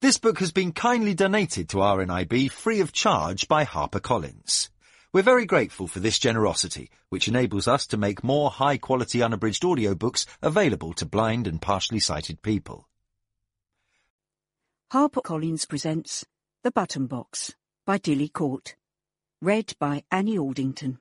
This book has been kindly donated to RNIB free of charge by HarperCollins. We're very grateful for this generosity, which enables us to make more high-quality unabridged audiobooks available to blind and partially sighted people. HarperCollins presents The Button Box by Dilly Court. Read by Annie Aldington.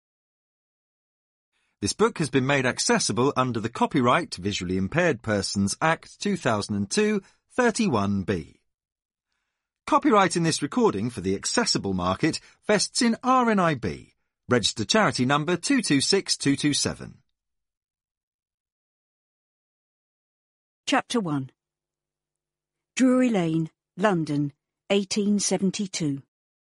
This book has been made accessible under the Copyright Visually Impaired Persons Act 2002, 31B. Copyright in this recording for the accessible market vests in RNIB, registered charity number 226227. Chapter 1. Drury Lane, London, 1872.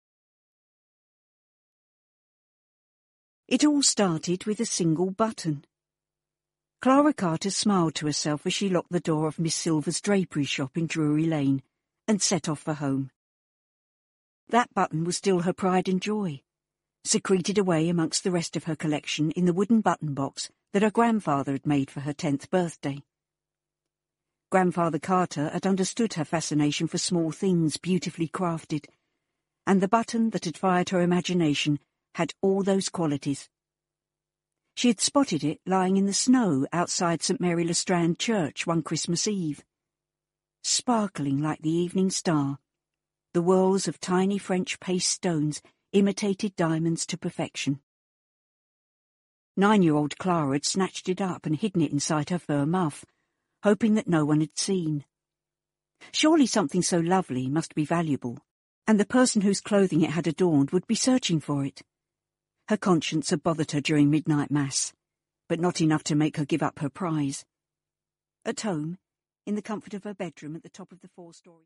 It all started with a single button. Clara Carter smiled to herself as she locked the door of Miss Silver's drapery shop in Drury Lane and set off for home. That button was still her pride and joy, secreted away amongst the rest of her collection in the wooden button box that her grandfather had made for her 10th birthday. Grandfather Carter had understood her fascination for small things beautifully crafted, and the button that had fired her imagination had all those qualities. She had spotted it lying in the snow outside St. Mary le Strand Church one Christmas Eve. Sparkling like the evening star, the whorls of tiny French paste stones imitated diamonds to perfection. 9-year-old Clara had snatched it up and hidden it inside her fur muff, hoping that no one had seen. Surely something so lovely must be valuable, and the person whose clothing it had adorned would be searching for it. Her conscience had bothered her during midnight mass, but not enough to make her give up her prize. At home, in the comfort of her bedroom at the top of the 4-story...